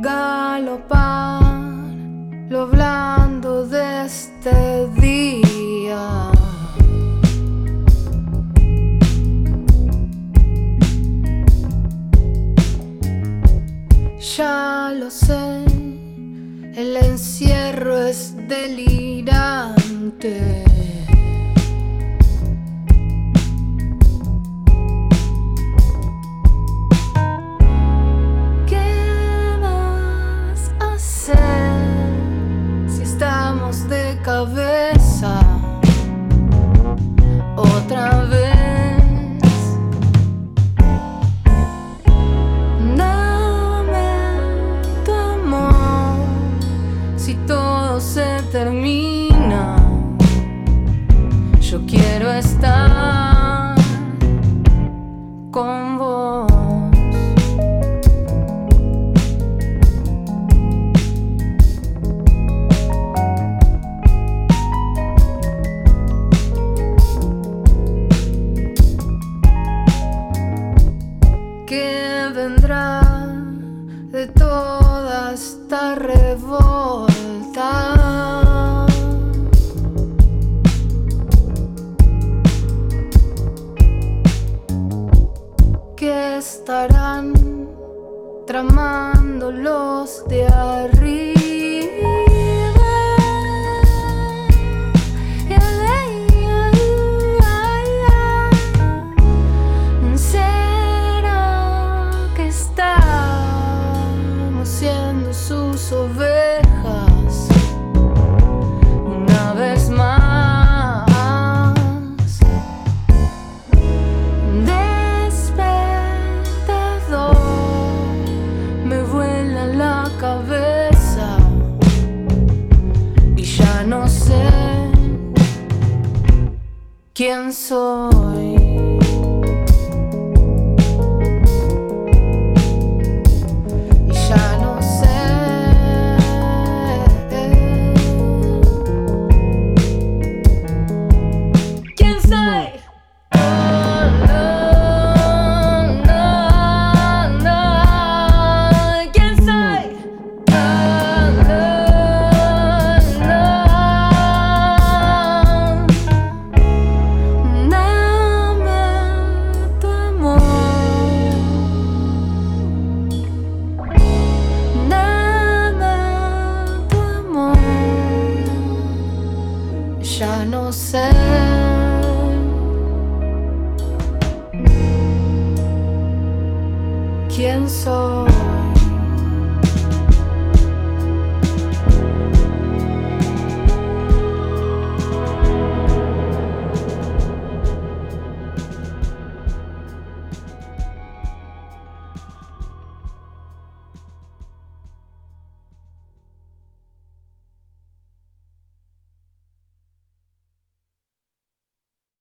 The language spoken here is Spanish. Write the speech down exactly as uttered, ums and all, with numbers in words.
galopar lo blando de este día. Ya lo sé, el encierro es delirante. De cabeza otra vez, dame tu amor. Si todo se termina, yo quiero estar con vos. ¿Qué vendrá de toda esta revolta? ¿Qué estarán tramando los de arriba? Siendo sus ovejas una vez más. Despertador, me vuela la cabeza y ya no sé quién soy. Ya no sé quién soy.